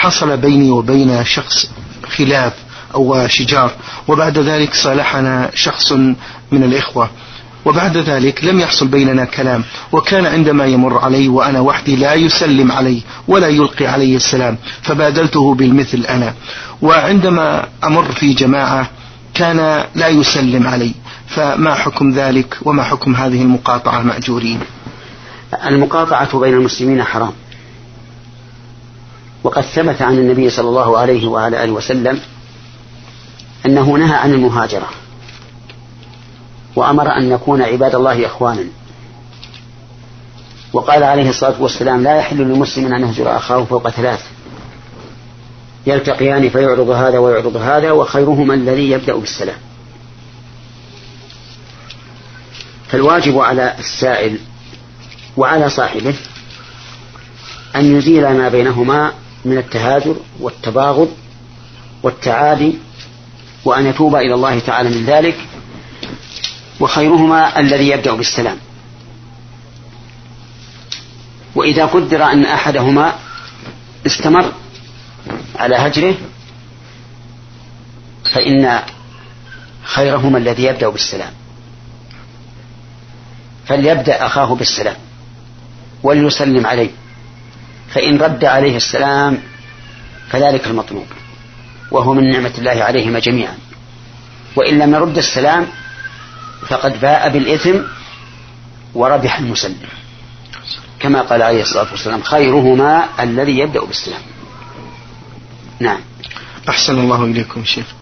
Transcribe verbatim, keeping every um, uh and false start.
حصل بيني وبين شخص خلاف أو شجار، وبعد ذلك صالحنا شخص من الإخوة، وبعد ذلك لم يحصل بيننا كلام، وكان عندما يمر علي وأنا وحدي لا يسلم علي ولا يلقي علي السلام، فبادلته بالمثل أنا، وعندما أمر في جماعة كان لا يسلم علي. فما حكم ذلك وما حكم هذه المقاطعة مأجورين؟ المقاطعة بين المسلمين حرام، وقد ثبت عن النبي صلى الله عليه وعلى آله وسلم أنه نهى عن المهاجرة، وأمر أن نكون عباد الله إخوانا، وقال عليه الصلاة والسلام: لا يحل لمسلم أن يهجر أخاه فوق ثلاث، يلتقيان فيعرض هذا ويعرض هذا، وخيرهما الذي يبدأ بالسلام. فالواجب على السائل وعلى صاحبه أن يزيل ما بينهما من التهاجر والتباغض والتعادي، وأن يتوب إلى الله تعالى من ذلك، وخيرهما الذي يبدأ بالسلام. وإذا قدر أن أحدهما استمر على هجره فإن خيرهما الذي يبدأ بالسلام، فليبدأ أخاه بالسلام وليسلم عليه، فإن رد عليه السلام فذلك المطلوب، وهو من نعمة الله عليهما جميعا، وإن لم يرد السلام فقد باء بالإثم وربح المسلم، كما قال عليه الصلاة والسلام: خيرهما الذي يبدأ بالسلام. نعم. أحسن الله إليكم شيخ.